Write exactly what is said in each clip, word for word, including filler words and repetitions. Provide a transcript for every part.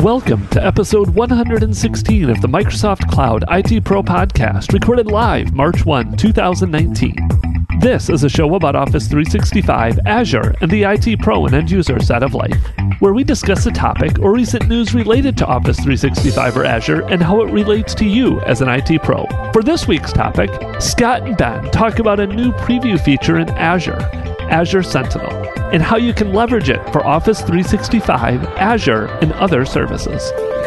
Welcome to episode one hundred sixteen of the Microsoft Cloud I T Pro podcast, recorded live March first, twenty nineteen. This is a show about Office three sixty-five, Azure, and the I T Pro and end-user side of life, where we discuss a topic or recent news related to Office three sixty-five or Azure and how it relates to you as an I T pro. For this week's topic, Scott and Ben talk about a new preview feature in Azure, Azure Sentinel, and how you can leverage it for Office three sixty-five, Azure, and other services.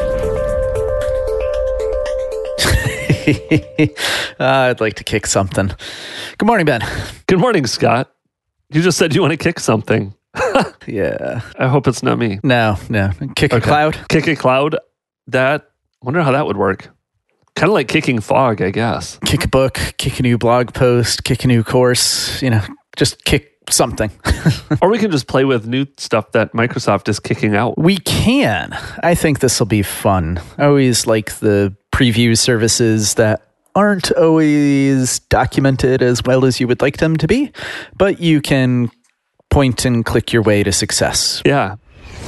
uh, I'd like to kick something. Good morning, Ben. Good morning, Scott. You just said you want to kick something. Yeah. I hope it's not me. No, no. Kick a Okay. cloud? Kick a cloud? That, I wonder how that would work. Kind of like kicking fog, I guess. Kick a book, kick a new blog post, kick a new course, you know, just kick something. Or we can just play with new stuff that Microsoft is kicking out. We can. I think this will be fun. I always like the preview services that aren't always documented as well as you would like them to be, but you can point and click your way to success. Yeah.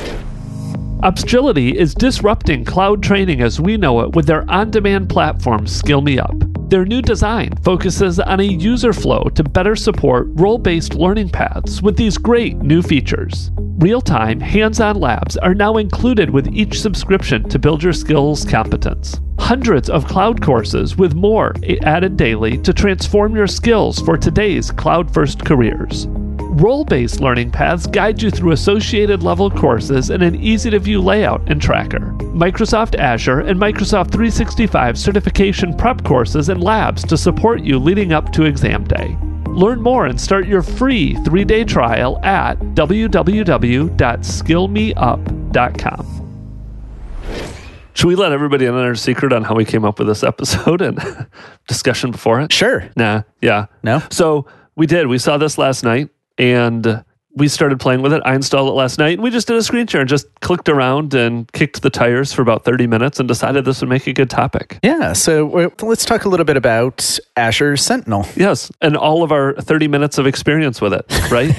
Obsgility is disrupting cloud training as we know it with their on-demand platform, Skill Me Up. Their new design focuses on a user flow to better support role-based learning paths with these great new features. Real-time, hands-on labs are now included with each subscription to build your skills competence. Hundreds of cloud courses with more added daily to transform your skills for today's cloud-first careers. Role-based learning paths guide you through associated level courses in an easy-to-view layout and tracker. Microsoft Azure and Microsoft three sixty-five certification prep courses and labs to support you leading up to exam day. Learn more and start your free three-day trial at w w w dot skill me up dot com. Should we let everybody in on our secret on how we came up with this episode and discussion before it? Sure. Nah, yeah. No? So we did. We saw this last night. And we started playing with it. I installed it last night, and we just did a screen share and just clicked around and kicked the tires for about thirty minutes and decided this would make a good topic. Yeah, so we're, let's talk a little bit about Azure Sentinel. Yes, and all of our thirty minutes of experience with it, right?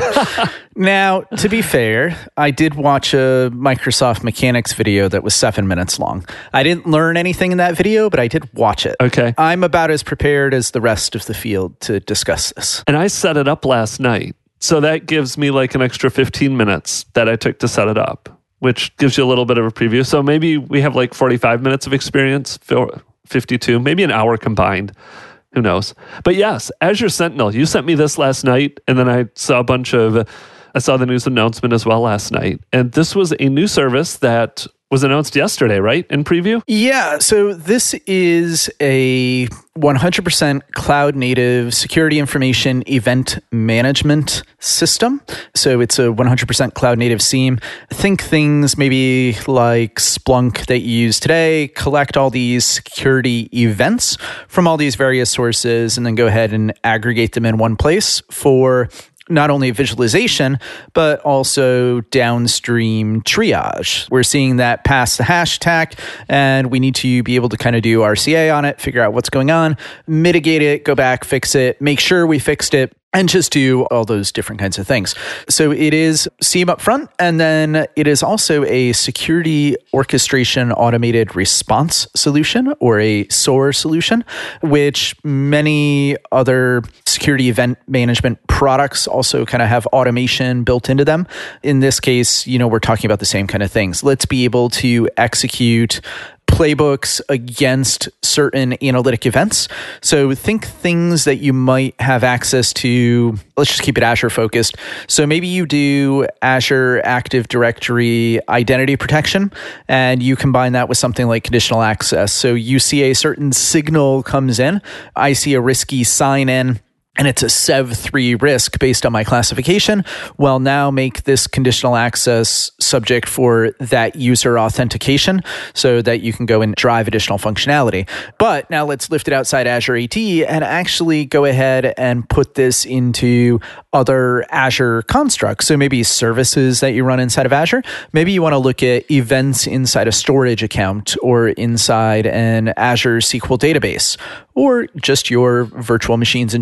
Now, to be fair, I did watch a Microsoft Mechanics video that was seven minutes long. I didn't learn anything in that video, but I did watch it. Okay. I'm about as prepared as the rest of the field to discuss this. And I set it up last night. So that gives me like an extra fifteen minutes that I took to set it up, which gives you a little bit of a preview. So maybe we have like forty-five minutes of experience, fifty-two, maybe an hour combined. Who knows? But yes, Azure Sentinel, you sent me this last night, and then I saw a bunch of, I saw the news announcement as well last night. And this was a new service that was announced yesterday, right? In preview? Yeah, so this is a one hundred percent cloud-native security information event management system. So it's a one hundred percent cloud-native S I E M. Think things maybe like Splunk that you use today, collect all these security events from all these various sources, and then go ahead and aggregate them in one place for not only visualization, but also downstream triage. We're seeing that pass the hashtag, and we need to be able to kind of do R C A on it, figure out what's going on, mitigate it, go back, fix it, make sure we fixed it, and just do all those different kinds of things. So it is S I E M up front, and then it is also a security orchestration automated response solution, or a S O A R solution, which many other security event management products also kind of have automation built into them. In this case, you know, we're talking about the same kind of things. Let's be able to execute playbooks against certain analytic events. So think things that you might have access to. Let's just keep it Azure focused. So maybe you do Azure Active Directory identity protection, and you combine that with something like conditional access. So you see a certain signal comes in. I see a risky sign in, and it's a S E V three risk based on my classification. Well, now make this conditional access subject for that user authentication so that you can go and drive additional functionality. But now let's lift it outside Azure A T and actually go ahead and put this into other Azure constructs. So maybe services that you run inside of Azure. Maybe you want to look at events inside a storage account or inside an Azure S Q L database, or just your virtual machines in general.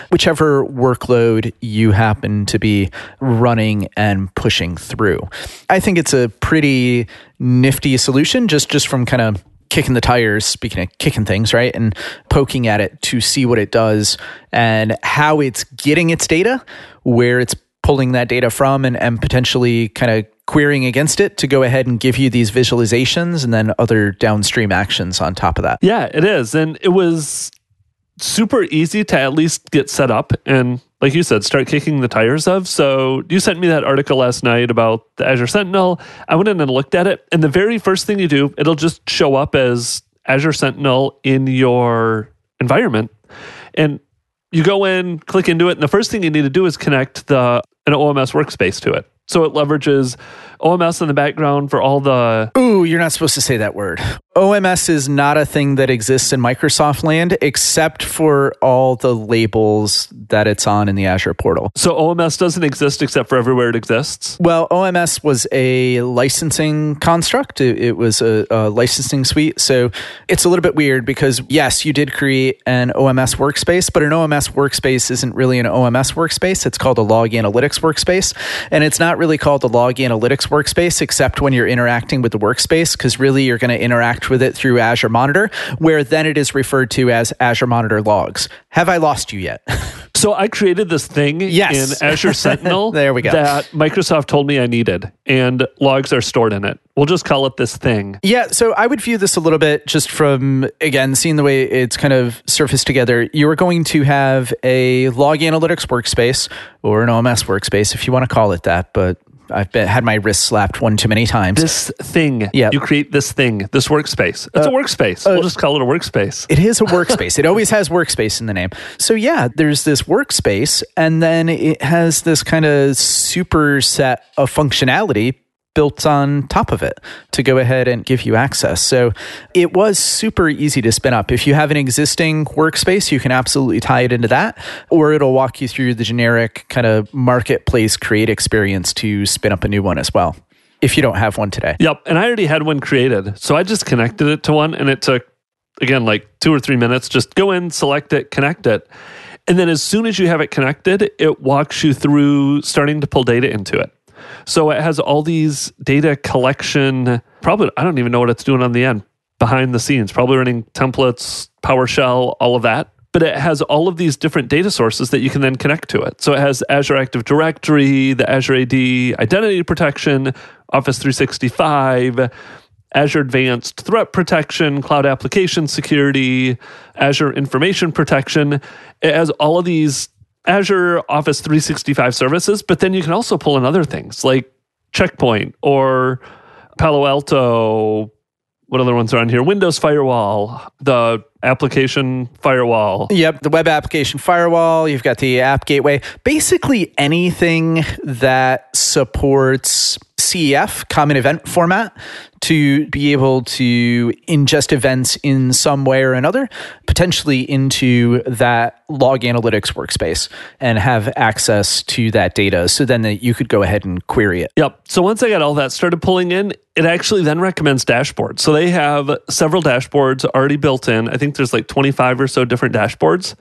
whichever workload you happen to be running and pushing through. I think it's a pretty nifty solution just, just from kind of kicking the tires, speaking of kicking things, right? And poking at it to see what it does and how it's getting its data, where it's pulling that data from, and, and potentially kind of querying against it to go ahead and give you these visualizations and then other downstream actions on top of that. Yeah, it is. And it was super easy to at least get set up and, like you said, start kicking the tires of. So you sent me that article last night about the Azure Sentinel. I went in and looked at it. And the very first thing you do, it'll just show up as Azure Sentinel in your environment. And you go in, click into it. And the first thing you need to do is connect the an O M S workspace to it. So it leverages O M S in the background for all the... Ooh, you're not supposed to say that word. O M S is not a thing that exists in Microsoft land, except for all the labels that it's on in the Azure portal. So O M S doesn't exist except for everywhere it exists? Well, O M S was a licensing construct. It, it was a, a licensing suite. So it's a little bit weird because, yes, you did create an O M S workspace, but an O M S workspace isn't really an O M S workspace. It's called a log analytics workspace. And it's not really called the log analytics workspace, except when you're interacting with the workspace, because really you're going to interact with it through Azure Monitor, where then it is referred to as Azure Monitor Logs. Have I lost you yet? So I created this thing yes. in Azure Sentinel there we go. that Microsoft told me I needed, and logs are stored in it. We'll just call it this thing. Yeah, so I would view this a little bit just from, again, seeing the way it's kind of surfaced together. You are going to have a log analytics workspace, or an O M S workspace, if you want to call it that, but I've been, had my wrist slapped one too many times. This thing. Yeah. You create this thing, this workspace. It's uh, a workspace. Uh, we'll just call it a workspace. It is a workspace. It always has workspace in the name. So yeah, there's this workspace, and then it has this kind of superset of functionality built on top of it to go ahead and give you access. So it was super easy to spin up. If you have an existing workspace, you can absolutely tie it into that, or it'll walk you through the generic kind of marketplace create experience to spin up a new one as well, if you don't have one today. Yep. And I already had one created. So I just connected it to one, and it took, again, like two or three minutes. Just go in, select it, connect it. And then as soon as you have it connected, it walks you through starting to pull data into it. So it has all these data collection, probably, I don't even know what it's doing on the end, behind the scenes, probably running templates, PowerShell, all of that. But it has all of these different data sources that you can then connect to it. So it has Azure Active Directory, the Azure A D Identity Protection, Office three sixty-five, Azure Advanced Threat Protection, Cloud Application Security, Azure Information Protection. It has all of these Azure Office three sixty-five services, but then you can also pull in other things like Checkpoint or Palo Alto. What other ones are on here? Windows Firewall, the application firewall. Yep, the web application firewall. You've got the app gateway. Basically anything that supports C E F, common event format, to be able to ingest events in some way or another, potentially into that log analytics workspace and have access to that data. So then that you could go ahead and query it. Yep. So once I got all that started pulling in, it actually then recommends dashboards. So they have several dashboards already built in. I think there's like twenty-five or so different dashboards.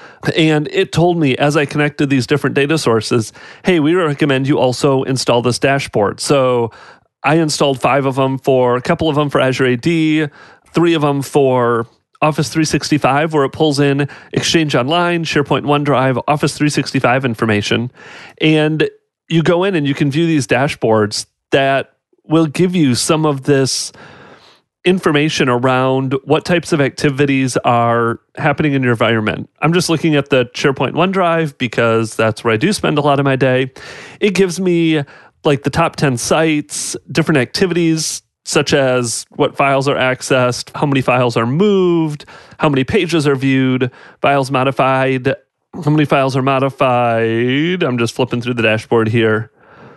And it told me as I connected these different data sources, hey, we recommend you also install this dashboard. So I installed five of them for, a couple of them for Azure A D, three of them for Office three sixty-five, where it pulls in Exchange Online, SharePoint, OneDrive, Office three sixty-five information. And you go in and you can view these dashboards that will give you some of this information around what types of activities are happening in your environment. I'm just looking at the SharePoint OneDrive because that's where I do spend a lot of my day. It gives me like the top ten sites, different activities, such as what files are accessed, how many files are moved, how many pages are viewed, files modified, how many files are modified. I'm just flipping through the dashboard here.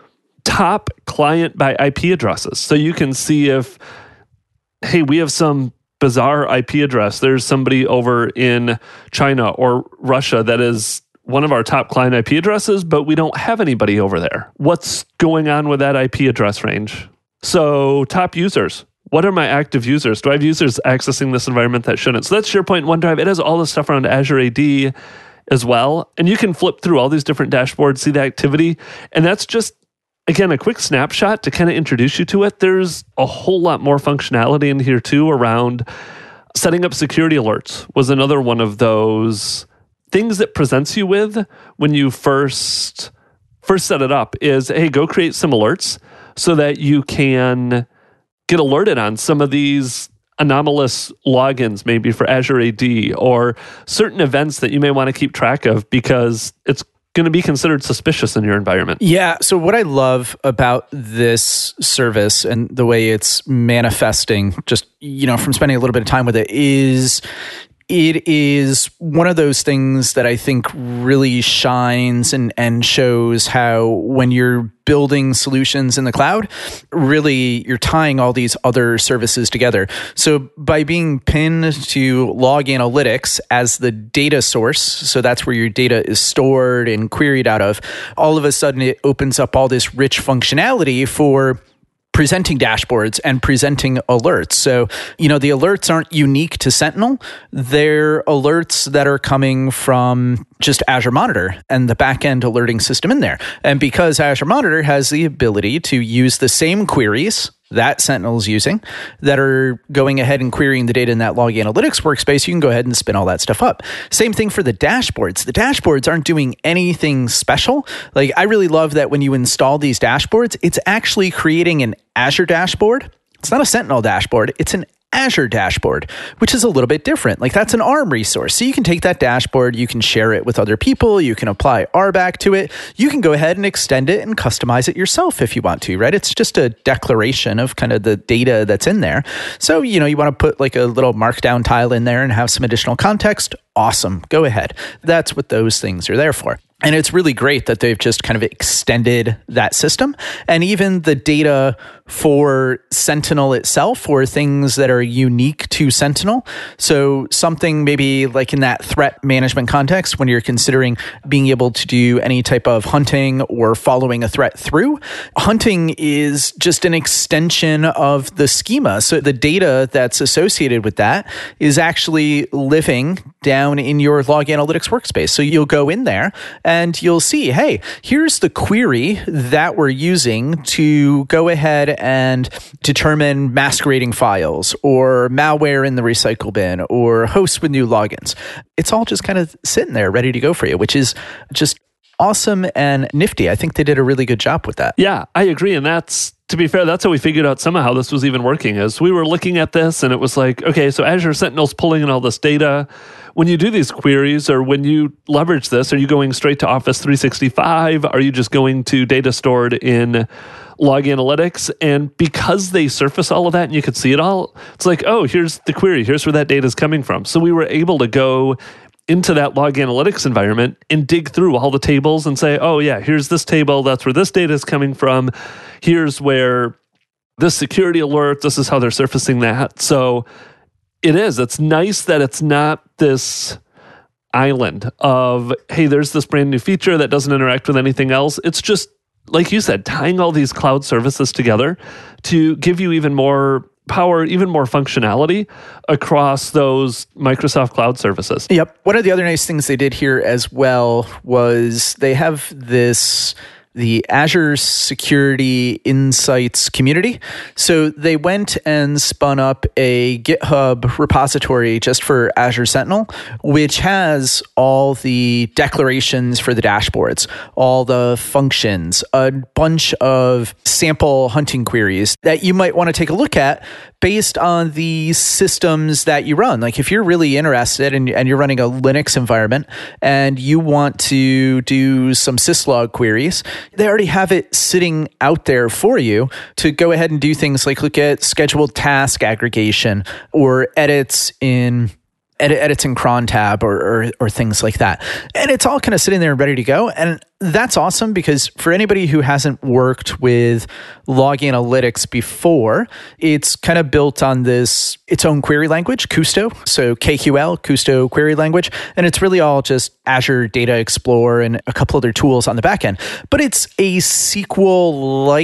Top client by I P addresses. So you can see if, hey, we have some bizarre I P address. There's somebody over in China or Russia that is one of our top client I P addresses, but we don't have anybody over there. What's going on with that I P address range? So top users. What are my active users? Do I have users accessing this environment that shouldn't? So that's SharePoint, OneDrive. It has all this stuff around Azure A D. as well. And you can flip through all these different dashboards, see the activity. And that's just, again, a quick snapshot to kind of introduce you to it. There's a whole lot more functionality in here too around setting up security alerts was another one of those things that presents you with when you first first set it up is, hey, go create some alerts so that you can get alerted on some of these anomalous logins, maybe for Azure A D, or certain events that you may want to keep track of because it's going to be considered suspicious in your environment. Yeah. So what I love about this service and the way it's manifesting, just, you know, from spending a little bit of time with it, is it is one of those things that I think really shines and, and shows how when you're building solutions in the cloud, really you're tying all these other services together. So by being pinned to Log Analytics as the data source, so that's where your data is stored and queried out of, all of a sudden it opens up all this rich functionality for presenting dashboards and presenting alerts. So, you know, the alerts aren't unique to Sentinel. They're alerts that are coming from just Azure Monitor and the backend alerting system in there. And because Azure Monitor has the ability to use the same queries that Sentinel's using that are going ahead and querying the data in that Log Analytics workspace, you can go ahead and spin all that stuff up. Same thing for the dashboards. The dashboards aren't doing anything special. Like, I really love that when you install these dashboards, it's actually creating an Azure dashboard. It's not a Sentinel dashboard. It's an Azure dashboard, which is a little bit different. Like, that's an A R M resource. So you can take that dashboard, you can share it with other people, you can apply R BAC to it, you can go ahead and extend it and customize it yourself if you want to, right? It's just a declaration of kind of the data that's in there. So, you know, you want to put like a little markdown tile in there and have some additional context. Awesome. Go ahead. That's what those things are there for. And it's really great that they've just kind of extended that system. And even the data for Sentinel itself, or things that are unique to Sentinel. So something maybe like in that threat management context, when you're considering being able to do any type of hunting or following a threat through, hunting is just an extension of the schema. So the data that's associated with that is actually living down in your Log Analytics workspace. So you'll go in there and you'll see, hey, here's the query that we're using to go ahead and determine masquerading files or malware in the recycle bin or hosts with new logins. It's all just kind of sitting there ready to go for you, which is just awesome and nifty. I think they did a really good job with that. Yeah, I agree. And that's, to be fair, that's how we figured out somehow how this was even working. As we were looking at this and it was like, okay, so Azure Sentinel's pulling in all this data. When you do these queries or when you leverage this, are you going straight to Office three sixty-five? Are you just going to data stored in Log Analytics? And because they surface all of that and you could see it all, it's like, oh, here's the query. Here's where that data is coming from. So we were able to go into that Log Analytics environment and dig through all the tables and say, oh yeah, here's this table. That's where this data is coming from. Here's where this security alert, this is how they're surfacing that. So it is. It's nice that it's not this island of, hey, there's this brand new feature that doesn't interact with anything else. It's just, like you said, tying all these cloud services together to give you even more power, even more functionality across those Microsoft cloud services. Yep. One of the other nice things they did here as well was they have this, the Azure Security Insights community. So they went and spun up a GitHub repository just for Azure Sentinel, which has all the declarations for the dashboards, all the functions, a bunch of sample hunting queries that you might want to take a look at based on the systems that you run. Like if you're really interested and, and you're running a Linux environment and you want to do some syslog queries, they already have it sitting out there for you to go ahead and do things like look at scheduled task aggregation or edits in edit, edits in cron tab or, or or things like that. And it's all kind of sitting there and ready to go. And that's awesome because for anybody who hasn't worked with Log Analytics before, it's kind of built on this its own query language, Kusto. So K Q L, Kusto query language. And it's really all just Azure Data Explorer and a couple other tools on the back end. But it's a S Q L-like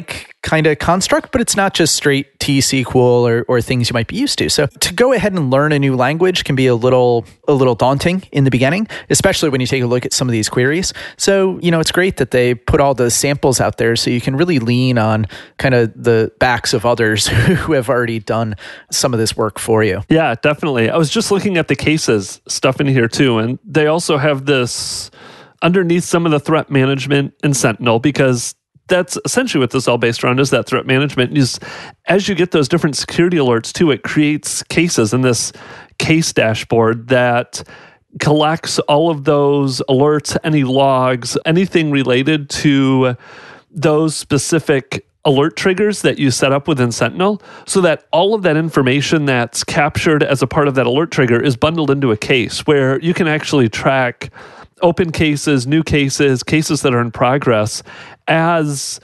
kind of construct, but it's not just straight T-S Q L or, or things you might be used to. So to go ahead and learn a new language can be a little a little daunting in the beginning, especially when you take a look at some of these queries. So, you know, it's great that they put all the samples out there so you can really lean on kind of the backs of others who have already done some of this work for you. Yeah, definitely. I was just looking at the cases stuff in here too, and they also have this underneath some of the threat management in Sentinel, because that's essentially what this is all based around, is that threat management. Is as you get those different security alerts too, it creates cases in this case dashboard that collects all of those alerts, any logs, anything related to those specific alert triggers that you set up within Sentinel, so that all of that information that's captured as a part of that alert trigger is bundled into a case where you can actually track open cases, new cases, cases that are in progress as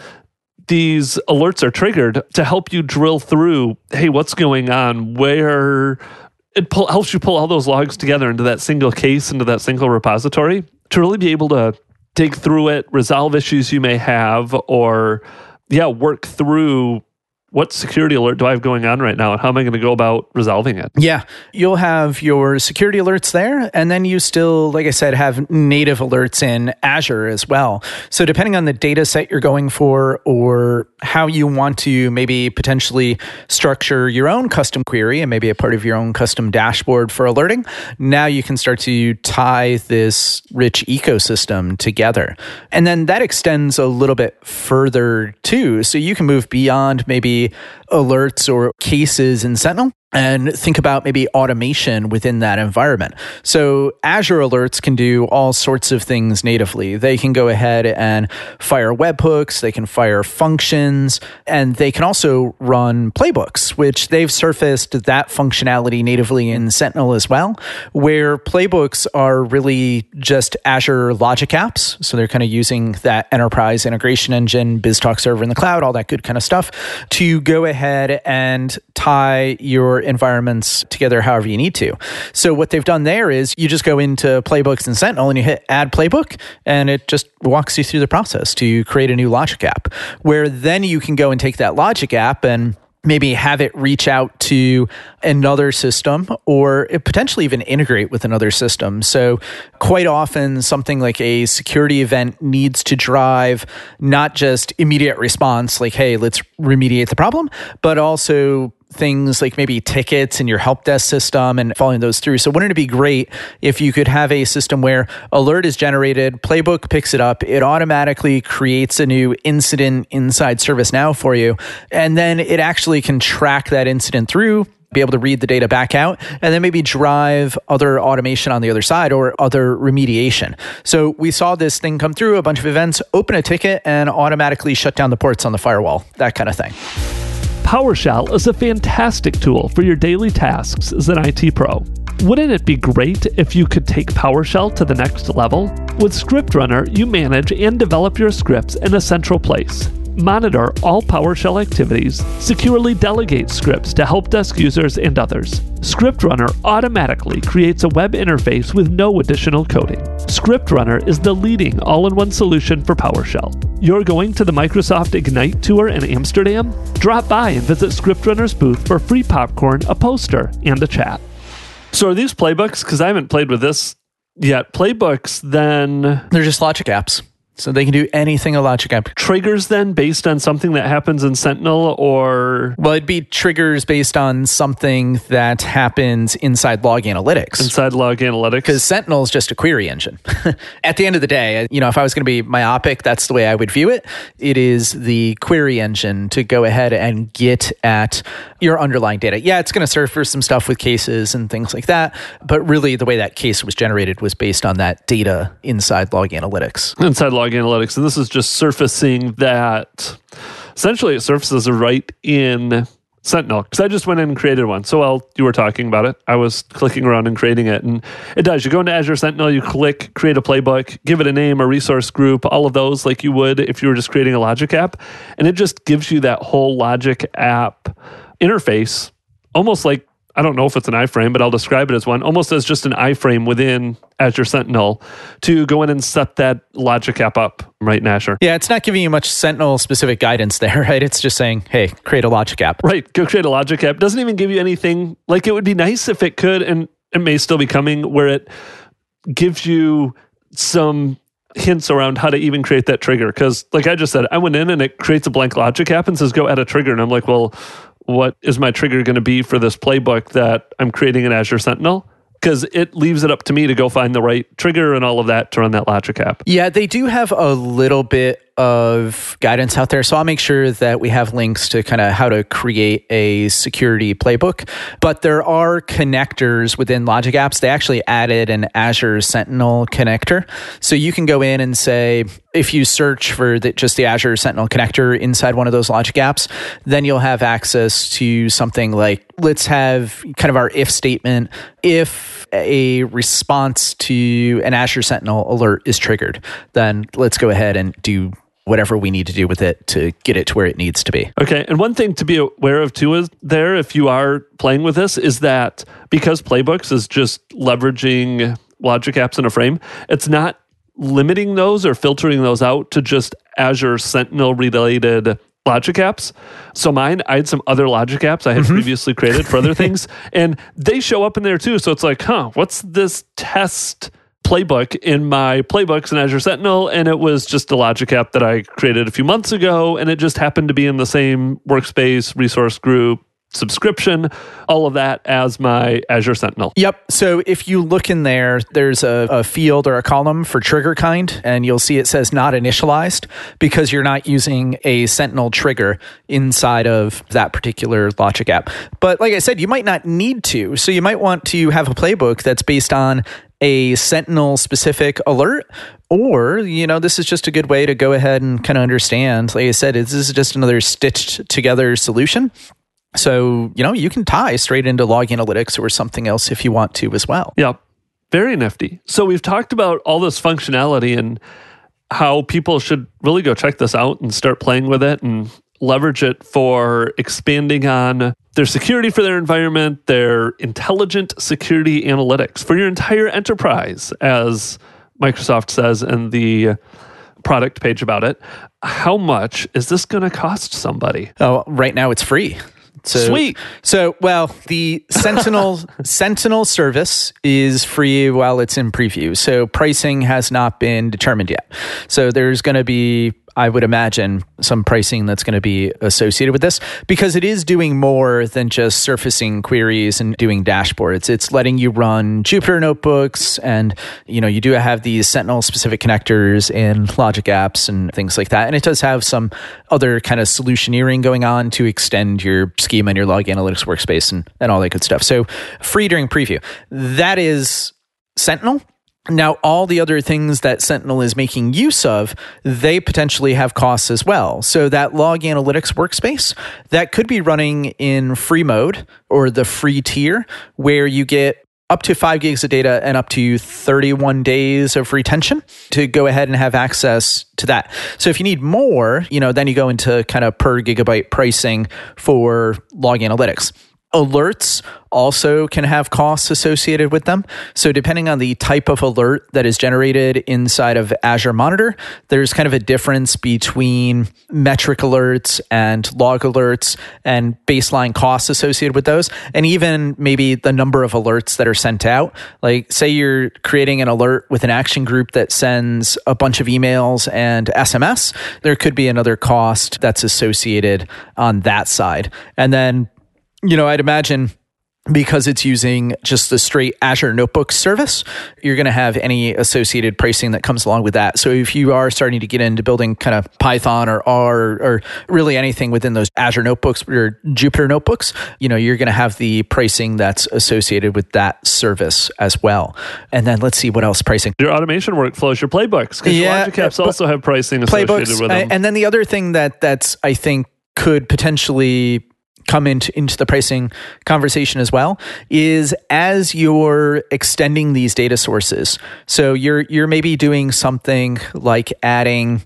these alerts are triggered to help you drill through, hey, what's going on? Where it pull, helps you pull all those logs together into that single case, into that single repository, to really be able to dig through it, resolve issues you may have, or yeah, work through what security alert do I have going on right now, and how am I going to go about resolving it? Yeah, you'll have your security alerts there, and then you still, like I said, have native alerts in Azure as well. So depending on the data set you're going for, or how you want to maybe potentially structure your own custom query and maybe a part of your own custom dashboard for alerting, now you can start to tie this rich ecosystem together. And then that extends a little bit further too. So you can move beyond maybe alerts or cases in Sentinel and think about maybe automation within that environment. So Azure Alerts can do all sorts of things natively. They can go ahead and fire webhooks, they can fire functions, and they can also run playbooks, which they've surfaced that functionality natively in Sentinel as well, where playbooks are really just Azure logic apps. So they're kind of using that enterprise integration engine, BizTalk server in the cloud, all that good kind of stuff, to go ahead and tie your environments together however you need to. So what they've done there is you just go into playbooks in Sentinel and you hit add playbook, and it just walks you through the process to create a new logic app, where then you can go and take that logic app and maybe have it reach out to another system, or potentially even integrate with another system. So quite often something like a security event needs to drive not just immediate response, like, hey, let's remediate the problem, but also things like maybe tickets in your help desk system and following those through. So wouldn't it be great if you could have a system where alert is generated, playbook picks it up, it automatically creates a new incident inside ServiceNow for you, and then it actually can track that incident through, be able to read the data back out, and then maybe drive other automation on the other side or other remediation. So we saw this thing come through, a bunch of events, open a ticket, and automatically shut down the ports on the firewall, that kind of thing. PowerShell is a fantastic tool for your daily tasks as an I T pro. Wouldn't it be great if you could take PowerShell to the next level? With ScriptRunner, you manage and develop your scripts in a central place. Monitor all PowerShell activities, securely delegate scripts to help desk users and others. ScriptRunner automatically creates a web interface with no additional coding. ScriptRunner is the leading all-in-one solution for PowerShell. You're going to the Microsoft Ignite tour in Amsterdam? Drop by and visit ScriptRunner's booth for free popcorn, a poster, and a chat. So are these playbooks? Because I haven't played with this yet. Playbooks, then... They're just logic apps. So they can do anything a logic app. Triggers then based on something that happens in Sentinel, or... Well, it'd be triggers based on something that happens inside Log Analytics. Inside Log Analytics. Because Sentinel is just a query engine. At the end of the day, you know, if I was going to be myopic, that's the way I would view it. It is the query engine to go ahead and get at your underlying data. Yeah, it's going to surface some stuff with cases and things like that. But really, the way that case was generated was based on that data inside Log Analytics. Inside Log Analytics, and this is just surfacing that. Essentially, it surfaces right in Sentinel, because I just went in and created one. So while you were talking about it, I was clicking around and creating it, and it does. You go into Azure Sentinel, you click create a playbook, give it a name, a resource group, all of those like you would if you were just creating a logic app, and it just gives you that whole logic app interface, almost like I don't know if it's an iframe, but I'll describe it as one, almost as just an iframe within Azure Sentinel to go in and set that logic app up right in Azure. Yeah, it's not giving you much Sentinel-specific guidance there, right? It's just saying, hey, create a logic app. Right, go create a logic app. Doesn't even give you anything. Like, it would be nice if it could, and it may still be coming, where it gives you some hints around how to even create that trigger. Because like I just said, I went in and it creates a blank logic app and says, go add a trigger. And I'm like, well, what is my trigger going to be for this playbook that I'm creating in Azure Sentinel? Because it leaves it up to me to go find the right trigger and all of that to run that logic app. Yeah, they do have a little bit of guidance out there. So I'll make sure that we have links to kind of how to create a security playbook. But there are connectors within Logic Apps. They actually added an Azure Sentinel connector. So you can go in and say, if you search for the, just the Azure Sentinel connector inside one of those Logic Apps, then you'll have access to something like, let's have kind of our if statement. If a response to an Azure Sentinel alert is triggered, then let's go ahead and do whatever we need to do with it to get it to where it needs to be. Okay. And one thing to be aware of too is there, if you are playing with this, is that because Playbooks is just leveraging logic apps in a frame, it's not limiting those or filtering those out to just Azure Sentinel related logic apps. So mine, I had some other logic apps I had mm-hmm. previously created for other things, and they show up in there too. So it's like, huh, what's this test playbook in my playbooks in Azure Sentinel? And it was just a logic app that I created a few months ago, and it just happened to be in the same workspace, resource group, subscription, all of that as my Azure Sentinel. Yep. So if you look in there, there's a, a field or a column for trigger kind, and you'll see it says not initialized because you're not using a Sentinel trigger inside of that particular logic app. But like I said, you might not need to. So you might want to have a playbook that's based on a Sentinel specific alert, or, you know, this is just a good way to go ahead and kind of understand, like I said, this is just another stitched together solution. So, you know, you can tie straight into Log Analytics or something else if you want to as well. Yeah, very nifty. So we've talked about all this functionality and how people should really go check this out and start playing with it and leverage it for expanding on their security for their environment, their intelligent security analytics for your entire enterprise, as Microsoft says in the product page about it. How much is this going to cost somebody? Oh, right now it's free. So, Sweet. So, well, the Sentinel Sentinel service is free while it's in preview. So pricing has not been determined yet. So there's going to be, I would imagine, some pricing that's going to be associated with this because it is doing more than just surfacing queries and doing dashboards. It's letting you run Jupyter notebooks, and you know you do have these Sentinel specific connectors in Logic Apps and things like that. And it does have some other kind of solutioneering going on to extend your schema and your Log Analytics workspace and, and all that good stuff. So free during preview. That is Sentinel. Now, all the other things that Sentinel is making use of, they potentially have costs as well. So that Log Analytics workspace, that could be running in free mode or the free tier, where you get up to five gigs of data and up to thirty-one days of retention to go ahead and have access to that. So if you need more, you know, then you go into kind of per gigabyte pricing for Log Analytics. Alerts also can have costs associated with them. So depending on the type of alert that is generated inside of Azure Monitor, there's kind of a difference between metric alerts and log alerts and baseline costs associated with those. And even maybe the number of alerts that are sent out. Like say you're creating an alert with an action group that sends a bunch of emails and S M S, there could be another cost that's associated on that side. And then you know, I'd imagine because it's using just the straight Azure Notebook service, you're going to have any associated pricing that comes along with that. So if you are starting to get into building kind of Python or R or, or really anything within those Azure Notebooks or Jupyter Notebooks, you know, you're going to have the pricing that's associated with that service as well. And then let's see what else pricing. Your automation workflows, your playbooks, because yeah, your Logic Apps uh, also have pricing associated playbooks, with them. And then the other thing that that's, I think, could potentially come into, into the pricing conversation as well is as you're extending these data sources. So you're you're maybe doing something like adding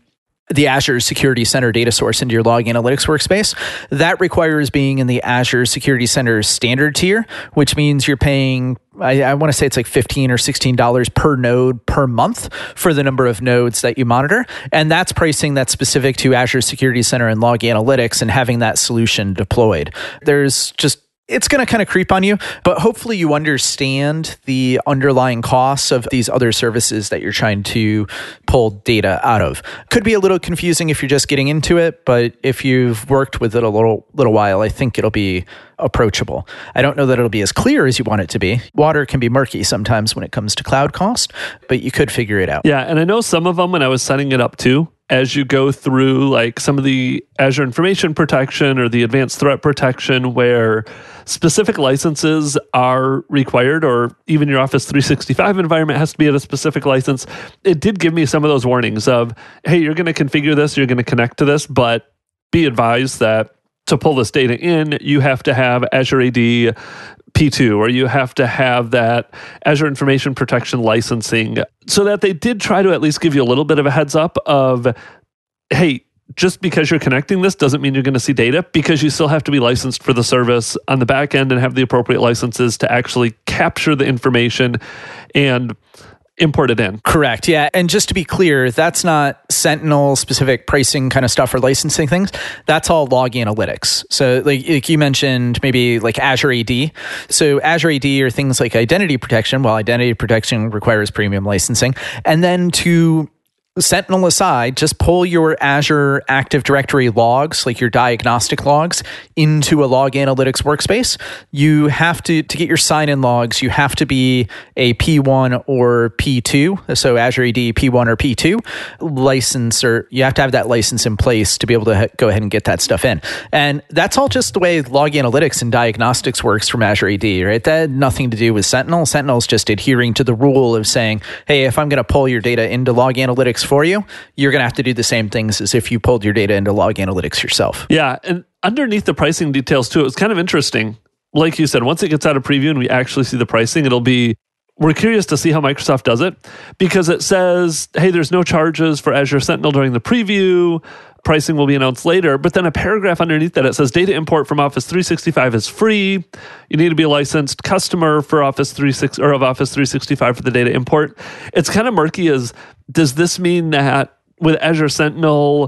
the Azure Security Center data source into your log analytics workspace. That requires being in the Azure Security Center standard tier, which means you're paying, I, I want to say it's like fifteen dollars or sixteen dollars per node per month for the number of nodes that you monitor. And that's pricing that's specific to Azure Security Center and log analytics and having that solution deployed. There's just It's going to kind of creep on you, but hopefully you understand the underlying costs of these other services that you're trying to pull data out of. Could be a little confusing if you're just getting into it, but if you've worked with it a little little while, I think it'll be approachable. I don't know that it'll be as clear as you want it to be. Water can be murky sometimes when it comes to cloud cost, but you could figure it out. Yeah, and I know some of them when I was setting it up too, as you go through like some of the Azure Information Protection or the Advanced Threat Protection where specific licenses are required, or even your Office three sixty-five environment has to be at a specific license, it did give me some of those warnings of, hey, you're going to configure this, you're going to connect to this, but be advised that to pull this data in, you have to have Azure A D P two, or you have to have that Azure Information Protection licensing, so that they did try to at least give you a little bit of a heads up of, hey, just because you're connecting this doesn't mean you're going to see data, because you still have to be licensed for the service on the back end and have the appropriate licenses to actually capture the information and import it in. Correct. Yeah. And just to be clear, that's not Sentinel specific pricing kind of stuff or licensing things. That's all log analytics. So like, like you mentioned, maybe like Azure A D. So Azure A D are things like identity protection. Well, identity protection requires premium licensing. And then to Sentinel aside, just pull your Azure Active Directory logs, like your diagnostic logs, into a log analytics workspace. You have to, to get your sign-in logs, you have to be a P one or P two, so Azure A D P one or P two license, or you have to have that license in place to be able to ha- go ahead and get that stuff in. And that's all just the way log analytics and diagnostics works from Azure A D, right? That had nothing to do with Sentinel. Sentinel's just adhering to the rule of saying, hey, if I'm going to pull your data into log analytics for you, you're going to have to do the same things as if you pulled your data into log analytics yourself. Yeah. And underneath the pricing details too, it was kind of interesting. Like you said, once it gets out of preview and we actually see the pricing, it'll be, we're curious to see how Microsoft does it, because it says, hey, there's no charges for Azure Sentinel during the preview. Pricing will be announced later. But then a paragraph underneath that, it says data import from Office three sixty-five is free. You need to be a licensed customer for Office three sixty or of Office three sixty-five for the data import. It's kind of murky. As does this mean that with Azure Sentinel,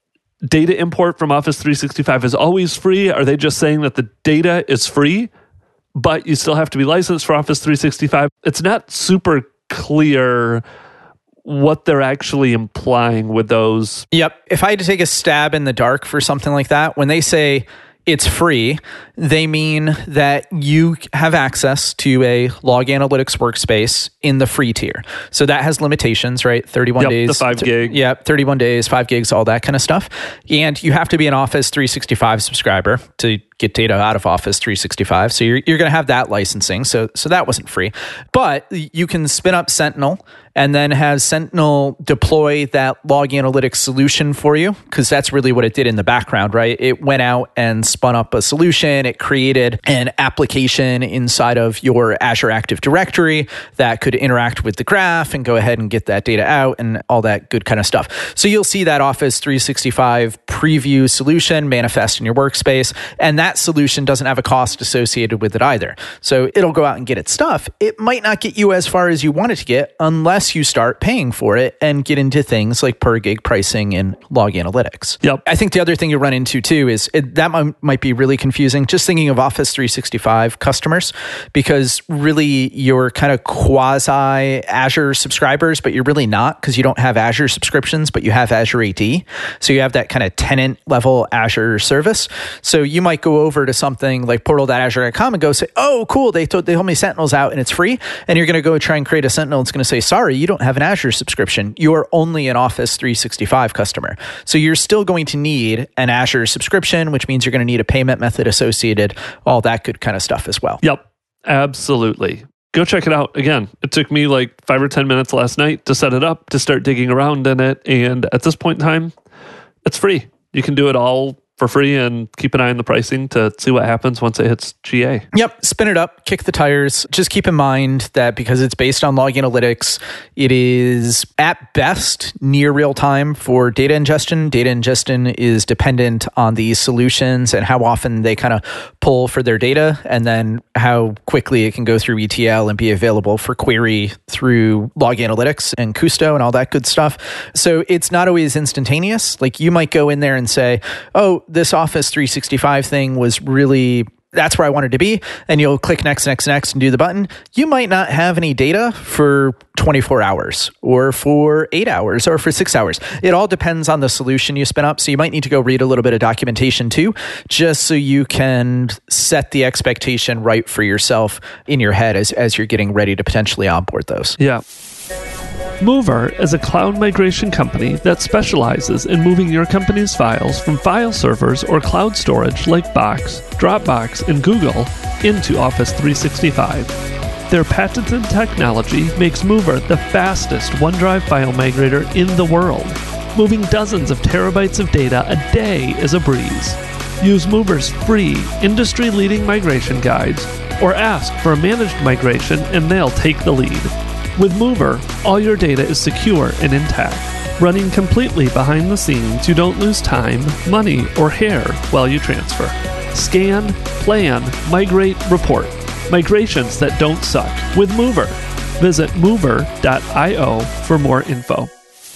data import from Office three sixty-five is always free? Are they just saying that the data is free, but you still have to be licensed for Office three sixty-five? It's not super clear what they're actually implying with those. Yep. If I had to take a stab in the dark for something like that, when they say it's free, they mean that you have access to a log analytics workspace in the free tier. So that has limitations, right? thirty-one yep, days. The five gig. Yeah, thirty-one days, five gigs, all that kind of stuff. And you have to be an Office three sixty-five subscriber to get data out of Office three sixty-five. So you're, you're going to have that licensing. So, so that wasn't free. But you can spin up Sentinel and then have Sentinel deploy that log analytics solution for you, because that's really what it did in the background, right? It went out and spun up a solution. It created an application inside of your Azure Active Directory that could interact with the graph and go ahead and get that data out and all that good kind of stuff. So you'll see that Office three sixty-five preview solution manifest in your workspace, and that solution doesn't have a cost associated with it either. So it'll go out and get its stuff. It might not get you as far as you want it to get unless you start paying for it and get into things like per gig pricing and log analytics. Yep. I think the other thing you run into too is it, that might, might be really confusing, just thinking of Office three sixty-five customers, because really you're kind of quasi Azure subscribers, but you're really not, because you don't have Azure subscriptions, but you have Azure A D. So you have that kind of tenant level Azure service. So you might go over to something like portal dot azure dot com and go say, oh, cool, they told, they told me Sentinel's out and it's free. And you're going to go try and create a Sentinel. It's going to say, sorry, you don't have an Azure subscription. You are only an Office three sixty-five customer. So you're still going to need an Azure subscription, which means you're going to need a payment method associated, all that good kind of stuff as well. Yep, absolutely. Go check it out. Again, it took me like five or ten minutes last night to set it up, to start digging around in it. And at this point in time, it's free. You can do it all for free and keep an eye on the pricing to see what happens once it hits G A. Yep, spin it up, kick the tires. Just keep in mind that because it's based on log analytics, it is at best near real time for data ingestion. Data ingestion is dependent on the solutions and how often they kind of pull for their data, and then how quickly it can go through E T L and be available for query through log analytics and Kusto and all that good stuff. So it's not always instantaneous. Like you might go in there and say, oh, this Office three sixty-five thing was really, that's where I wanted to be. And you'll click next, next, next and do the button. You might not have any data for twenty-four hours or for eight hours or for six hours. It all depends on the solution you spin up. So you might need to go read a little bit of documentation too, just so you can set the expectation right for yourself in your head as, as you're getting ready to potentially onboard those. Yeah. Mover is a cloud migration company that specializes in moving your company's files from file servers or cloud storage like Box, Dropbox, and Google into Office three sixty-five. Their patented technology makes Mover the fastest OneDrive file migrator in the world. Moving dozens of terabytes of data a day is a breeze. Use Mover's free, industry-leading migration guides, or ask for a managed migration and they'll take the lead. With Mover, all your data is secure and intact. Running completely behind the scenes, you don't lose time, money, or hair while you transfer. Scan, plan, migrate, report. Migrations that don't suck with Mover. Visit mover dot io for more info.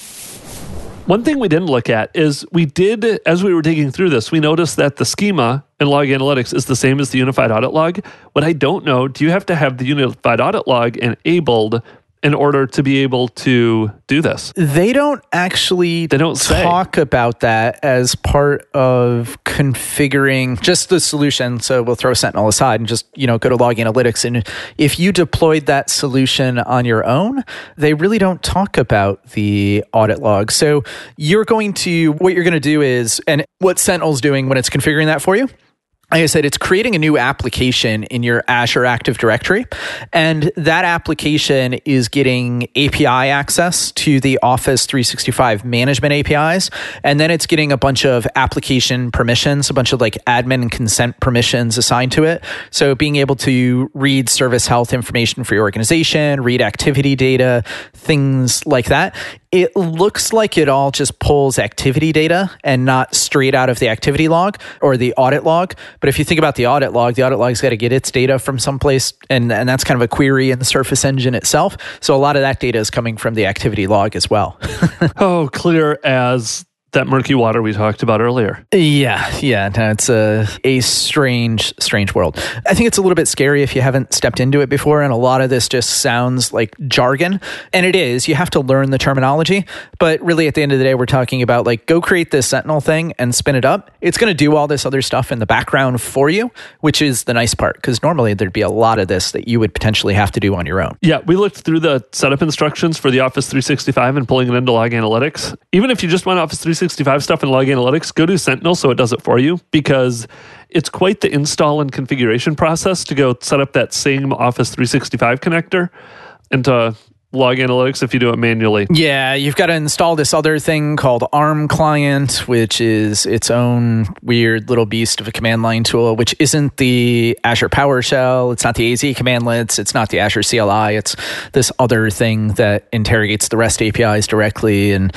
One thing we didn't look at is we did, as we were digging through this, we noticed that the schema in Log Analytics is the same as the Unified Audit Log. What I don't know, do you have to have the Unified Audit Log enabled in order to be able to do this? They don't actually they don't talk say. about that as part of configuring just the solution. So we'll throw Sentinel aside and just, you know, go to Log Analytics. And if you deployed that solution on your own, they really don't talk about the audit log. So you're going to, what you're going to do is, and what Sentinel's doing when it's configuring that for you, like I said, it's creating a new application in your Azure Active Directory, and that application is getting A P I access to the Office three sixty-five management A P Is, and then it's getting a bunch of application permissions, a bunch of like admin and consent permissions assigned to it. So being able to read service health information for your organization, read activity data, things like that. It looks like it all just pulls activity data and not straight out of the activity log or the audit log. But if you think about the audit log, the audit log's got to get its data from someplace, and, and that's kind of a query in the Surface engine itself. So a lot of that data is coming from the activity log as well. Oh, clear as that murky water we talked about earlier. Yeah, yeah. No, it's a, a strange, strange world. I think it's a little bit scary if you haven't stepped into it before, and a lot of this just sounds like jargon. And it is. You have to learn the terminology. But really, at the end of the day, we're talking about like, go create this Sentinel thing and spin it up. It's going to do all this other stuff in the background for you, which is the nice part, because normally there'd be a lot of this that you would potentially have to do on your own. Yeah, we looked through the setup instructions for the Office three sixty-five and pulling it into Log Analytics. Even if you just want Office three sixty-five stuff in Log Analytics, go to Sentinel so it does it for you, because it's quite the install and configuration process to go set up that same Office three sixty-five connector into Log Analytics if you do it manually. Yeah, you've got to install this other thing called ARM Client, which is its own weird little beast of a command line tool, which isn't the Azure PowerShell, it's not the A Z commandlets, it's not the Azure C L I, it's this other thing that interrogates the REST A P Is directly. And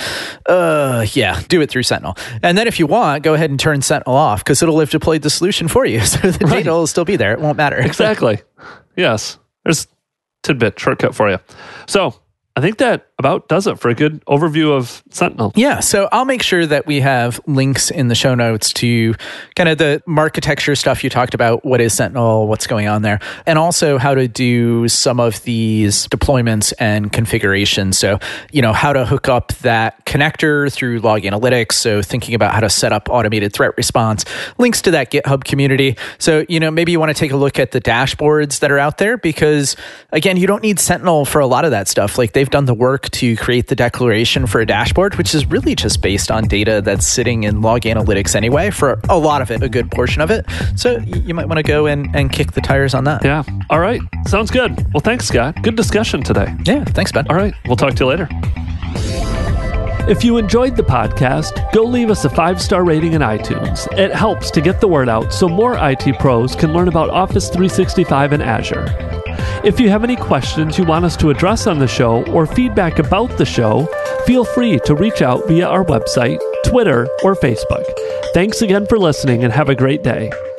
uh, yeah, do it through Sentinel. And then if you want, go ahead and turn Sentinel off, because it'll have deployed the solution for you. So the right. data will still be there. It won't matter. Exactly. Yes. There's tidbit shortcut for you. So I think that about does it for a good overview of Sentinel. Yeah, so I'll make sure that we have links in the show notes to kind of the architecture stuff you talked about, what is Sentinel, what's going on there, and also how to do some of these deployments and configurations. So, you know, how to hook up that connector through Log Analytics, so thinking about how to set up automated threat response, links to that GitHub community. So, you know, maybe you want to take a look at the dashboards that are out there, because, again, you don't need Sentinel for a lot of that stuff. Like, they've done the work to create the declaration for a dashboard, which is really just based on data that's sitting in Log Analytics anyway, for a lot of it, a good portion of it. So you might want to go and, and kick the tires on that. Yeah. All right. Sounds good. Well, thanks, Scott. Good discussion today. Yeah. Thanks, Ben. All right. We'll talk to you later. If you enjoyed the podcast, go leave us a five-star rating in iTunes. It helps to get the word out so more I T pros can learn about Office three sixty-five and Azure. If you have any questions you want us to address on the show or feedback about the show, feel free to reach out via our website, Twitter, or Facebook. Thanks again for listening and have a great day.